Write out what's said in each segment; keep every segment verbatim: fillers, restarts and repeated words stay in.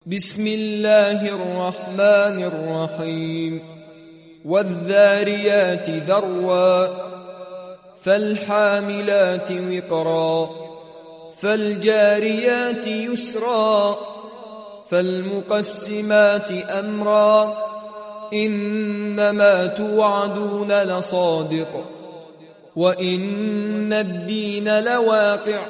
بسم الله الرحمن الرحيم والذاريات ذروا فالحاملات وقرا فالجاريات يسرا فالمقسمات أمرا إنما توعدون لصادق وإن الدين لواقع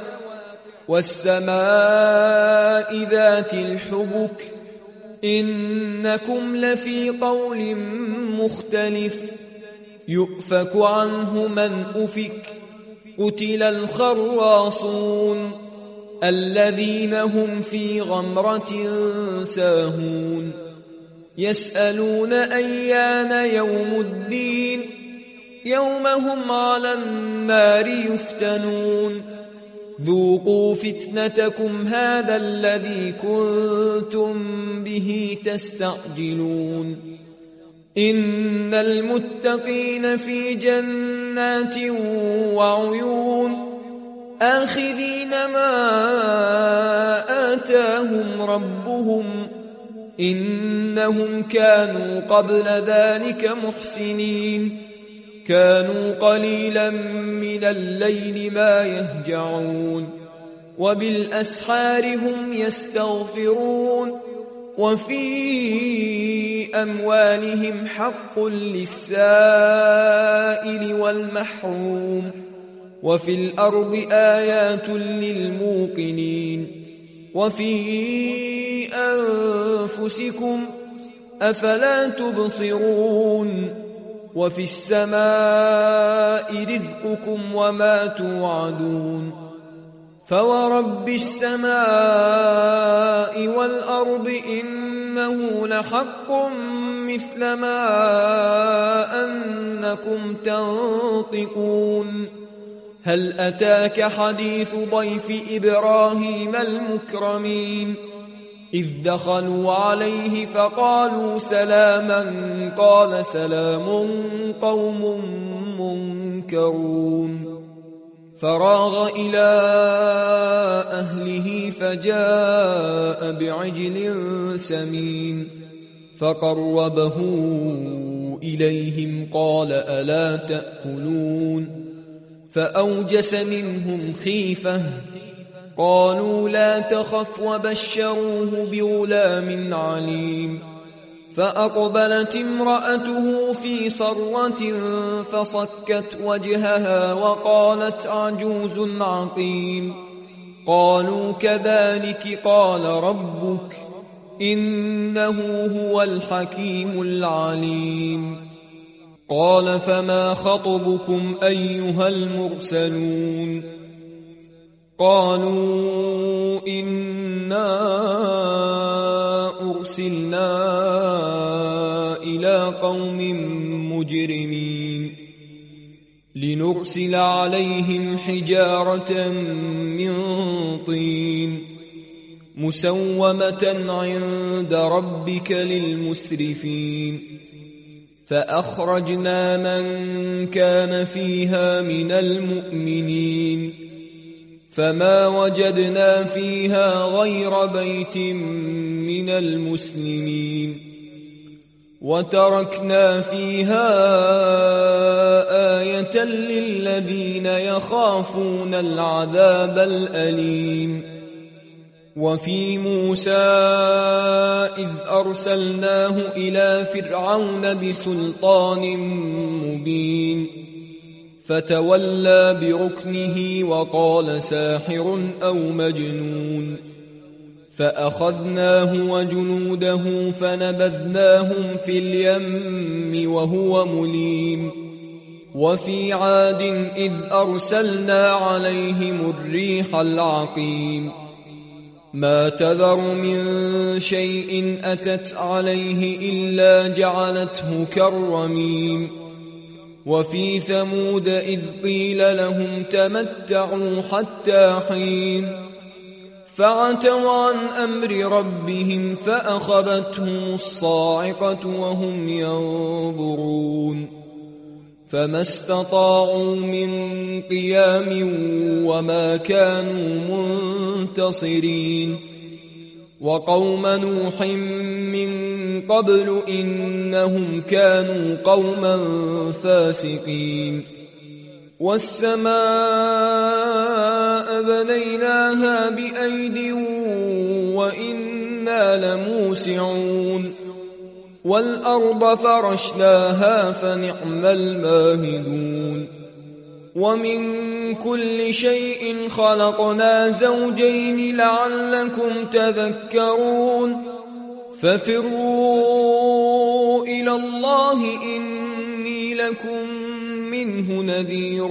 والسماء ذات الحبك إنكم لفي قول مختلف يؤفك عنه من أفك قتل الخراصون الذين هم في غمرة ساهون يسألون أيان يوم الدين يوم هم على النار يفتنون ذوقوا فتنتكم هذا الذي كنتم به تستعجلون إن المتقين في جنات وعيون آخذين ما آتاهم ربهم إنهم كانوا قبل ذلك محسنين كانوا قليلا من الليل ما يهجعون وبالأسحار هم يستغفرون وفي أموالهم حق للسائل والمحروم وفي الأرض آيات للموقنين وفي أنفسكم أفلا تبصرون وفي السماء رزقكم وما توعدون فورب السماء والأرض إنه لحق مثل ما أنكم تنطقون هل أتاك حديث ضيف إبراهيم المكرمين إذ دخلوا عليه فقالوا سلاما قال سلام قوم منكرون فراغ إلى أهله فجاء بعجل سمين فقربه إليهم قال ألا تأكلون فأوجس منهم خيفة قالوا لا تخف وبشروه بغلام عليم فأقبلت امرأته في صرة فصكت وجهها وقالت عجوز عقيم قالوا كذلك قال ربك إنه هو الحكيم العليم قال فما خطبكم أيها المرسلون قالوا إنا أرسلنا إلى قوم مجرمين لنرسل عليهم حجارة من طين مسومة عند ربك للمسرفين فأخرجنا من كان فيها من المؤمنين فما وجدنا فيها غير بيت من المسلمين وتركنا فيها آية للذين يخافون العذاب الأليم وفي موسى إذ أرسلناه إلى فرعون بسلطان مبين فتولى بركنه وقال ساحر أو مجنون فأخذناه وجنوده فنبذناهم في اليم وهو مليم وفي عاد إذ أرسلنا عليهم الريح العقيم ما تذر من شيء أتت عليه إلا جعلته كالرميم وفي ثمود إذ قيل لهم تمتعوا حتى حين فعتوا عن أمر ربهم فأخذتهم الصاعقة وهم ينظرون فما استطاعوا من قيام وما كانوا منتصرين وقوم نوح من قبل إنهم كانوا قوما فاسقين والسماء بنيناها بأيد وإنا لموسعون والأرض فرشناها فنعم الماهدون ومن كل شيء خلقنا زوجين لعلكم تذكرون ففروا إلى الله إني لكم منه نذير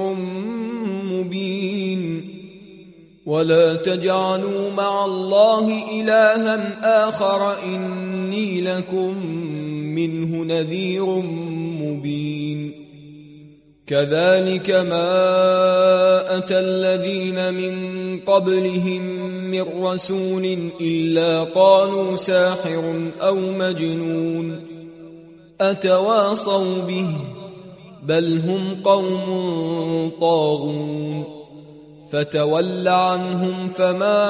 مبين ولا تجعلوا مع الله إلها آخر إني لكم منه نذير مبين كذلك ما أتى الذين من قبلهم من رسول إلا قالوا ساحر أو مجنون أتواصوا به بل هم قوم طاغون فتول عنهم فما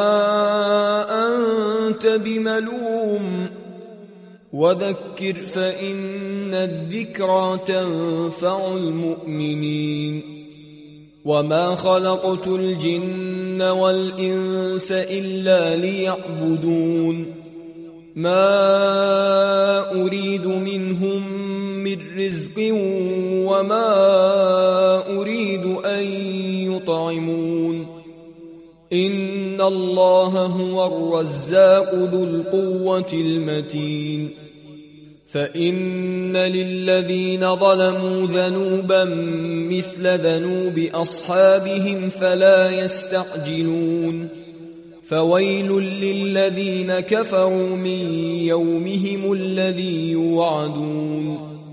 أنت بملوم وذكر فإن الذكرى تنفع المؤمنين وما خلقت الجن والإنس إلا ليعبدون ما أريد منهم من رزق وما أريد أن يطعمون إن الله هو الرزاق ذو القوة المتين فإن للذين ظلموا ذنوبا مثل ذنوب أصحابهم فلا يستعجلون فويل للذين كفروا من يومهم الذي يوعدون